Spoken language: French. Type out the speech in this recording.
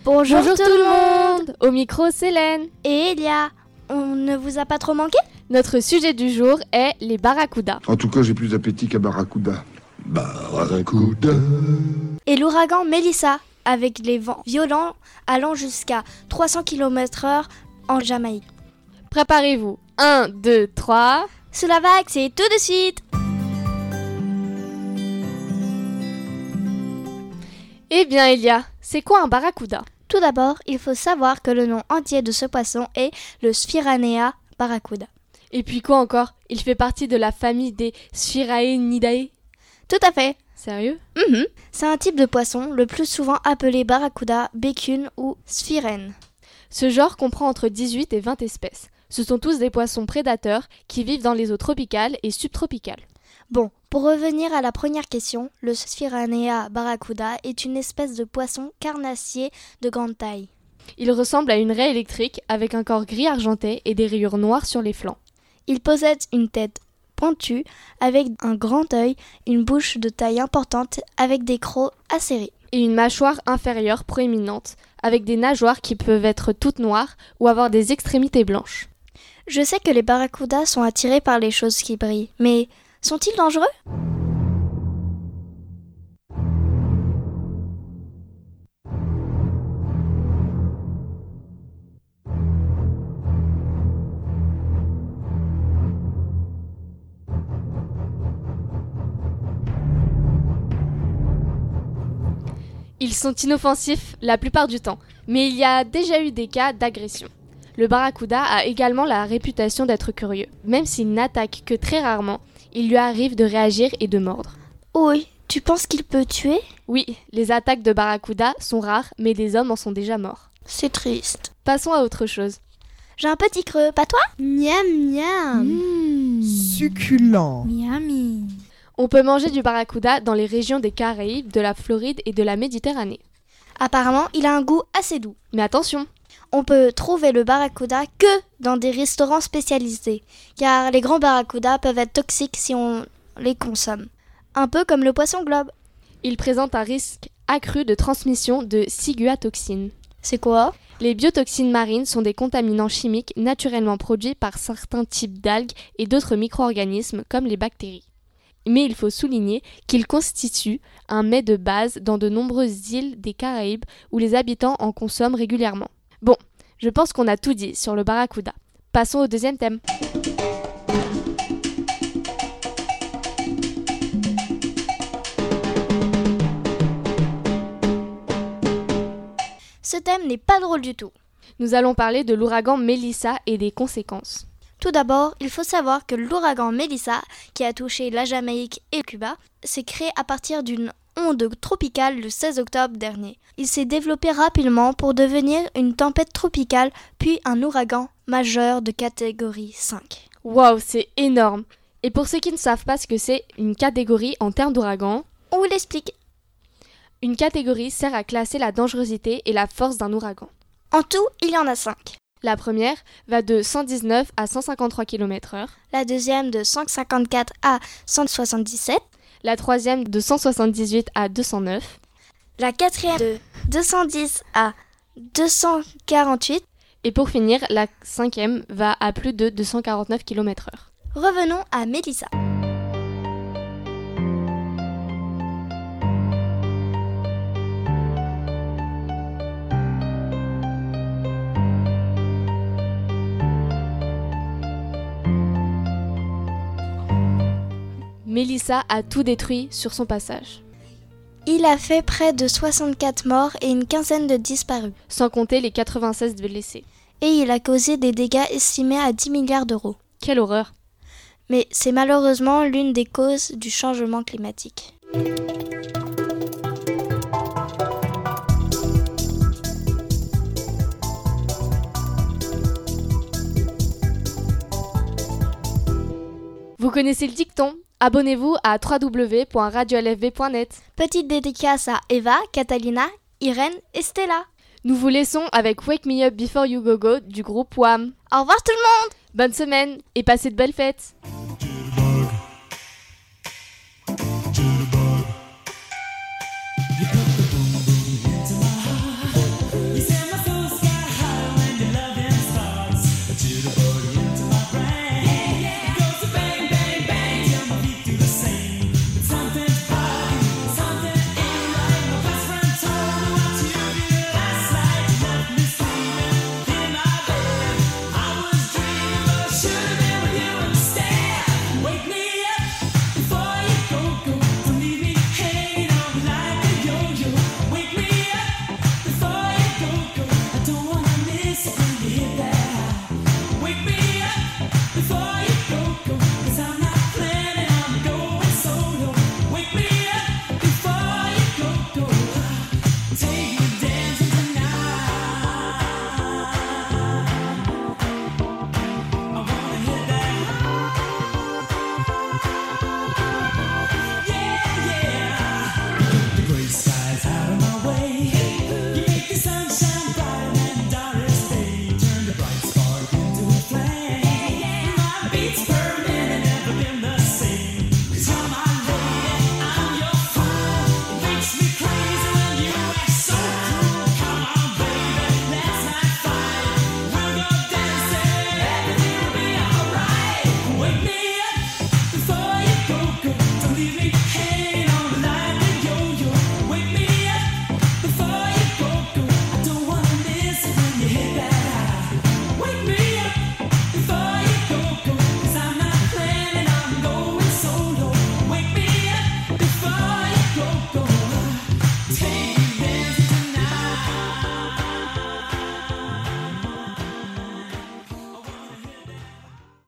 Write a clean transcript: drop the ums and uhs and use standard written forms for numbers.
Bonjour tout le monde. Au micro, c'est Hélène. Et Elia, on ne vous a pas trop manqué ? Notre sujet du jour est les barracudas. En tout cas, j'ai plus d'appétit qu'à barracuda. Barracuda. Et l'ouragan Melissa, avec les vents violents allant jusqu'à 300 km/h en Jamaïque. Préparez-vous. 1, 2, 3... Sous la vague, c'est tout de suite. Eh bien, Elia, c'est quoi un barracuda ? Tout d'abord, il faut savoir que le nom entier de ce poisson est le Sphyranea barracuda. Et puis quoi encore ? Il fait partie de la famille des Sphyraenidae. Tout à fait. Sérieux ? C'est un type de poisson, le plus souvent appelé barracuda, bécune ou sphyraine. Ce genre comprend entre 18 et 20 espèces. Ce sont tous des poissons prédateurs qui vivent dans les eaux tropicales et subtropicales. Bon, pour revenir à la première question, le Sphyranea barracuda est une espèce de poisson carnassier de grande taille. Il ressemble à une raie électrique avec un corps gris argenté et des rayures noires sur les flancs. Il possède une tête pointue avec un grand œil, une bouche de taille importante avec des crocs acérés. Et une mâchoire inférieure proéminente avec des nageoires qui peuvent être toutes noires ou avoir des extrémités blanches. Je sais que les barracudas sont attirés par les choses qui brillent, mais sont-ils dangereux ? Ils sont inoffensifs la plupart du temps, mais il y a déjà eu des cas d'agression. Le barracuda a également la réputation d'être curieux. Même s'il n'attaque que très rarement, il lui arrive de réagir et de mordre. Oui, tu penses qu'il peut tuer ? Oui, les attaques de barracuda sont rares, mais des hommes en sont déjà morts. C'est triste. Passons à autre chose. J'ai un petit creux, pas toi ? Miam miam. Succulent. Miami. On peut manger du barracuda dans les régions des Caraïbes, de la Floride et de la Méditerranée. Apparemment, il a un goût assez doux. Mais attention, On peut trouver le barracuda que dans des restaurants spécialisés, car les grands barracudas peuvent être toxiques si on les consomme. Un peu comme le poisson globe. il présente un risque accru de transmission de ciguatoxines. C'est quoi ? Les biotoxines marines sont des contaminants chimiques naturellement produits par certains types d'algues et d'autres micro-organismes comme les bactéries. Mais il faut souligner qu'ils constituent un mets de base dans de nombreuses îles des Caraïbes où les habitants en consomment régulièrement. Bon, je pense qu'on a tout dit sur le barracuda. Passons au deuxième thème. Ce thème n'est pas drôle du tout. Nous allons parler de l'ouragan Melissa et des conséquences. Tout d'abord, il faut savoir que l'ouragan Melissa, qui a touché la Jamaïque et Cuba, s'est créé à partir d'une onde tropicale le 16 octobre dernier. Il s'est développé rapidement pour devenir une tempête tropicale, puis un ouragan majeur de catégorie 5. Waouh, c'est énorme! Et pour ceux qui ne savent pas ce que c'est une catégorie en termes d'ouragan, On vous l'explique. une catégorie sert à classer la dangerosité et la force d'un ouragan. En tout, il y en a 5. La première va de 119 à 153 km/h, La deuxième de 154 à 177. la troisième de 178 à 209, La quatrième de 210 à 248. et pour finir, la cinquième va à plus de 249 km/h. Revenons à Melissa. Melissa a tout détruit sur son passage, Il a fait près de 64 morts et une quinzaine de disparus. sans compter les 96 blessés. Et il a causé des dégâts estimés à 10 milliards d'euros. Quelle horreur! Mais c'est malheureusement l'une des causes du changement climatique. Vous connaissez le dicton? Abonnez-vous à www.radiolfb.net. Petite dédicace à Eva, Catalina, Irène et Stella. Nous vous laissons avec Wake Me Up Before You Go Go du groupe Wham. Au revoir tout le monde! Bonne semaine et passez de belles fêtes! You